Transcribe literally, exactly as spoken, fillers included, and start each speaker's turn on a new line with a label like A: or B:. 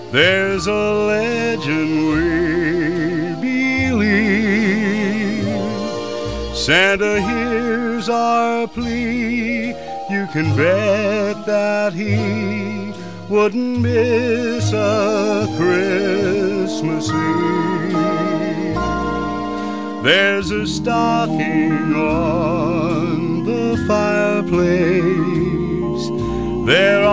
A: There's a legend we believe. Santa hears our plea. You can bet that he wouldn't miss a Christmas Eve. There's a stocking on the fireplace. There